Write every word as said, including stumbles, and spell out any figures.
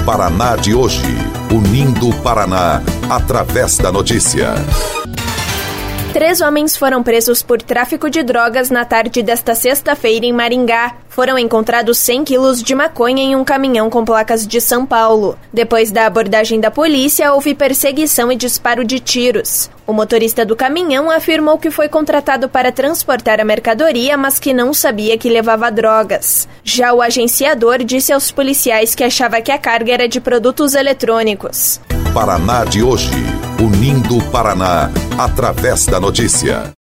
Paraná de hoje, unindo o Paraná através da notícia. Três homens foram presos por tráfico de drogas na tarde desta sexta-feira em Maringá. Foram encontrados cem quilos de maconha em um caminhão com placas de São Paulo. Depois da abordagem da polícia, houve perseguição e disparo de tiros. O motorista do caminhão afirmou que foi contratado para transportar a mercadoria, mas que não sabia que levava drogas. Já o agenciador disse aos policiais que achava que a carga era de produtos eletrônicos. Paraná de hoje, unindo o Paraná através da notícia.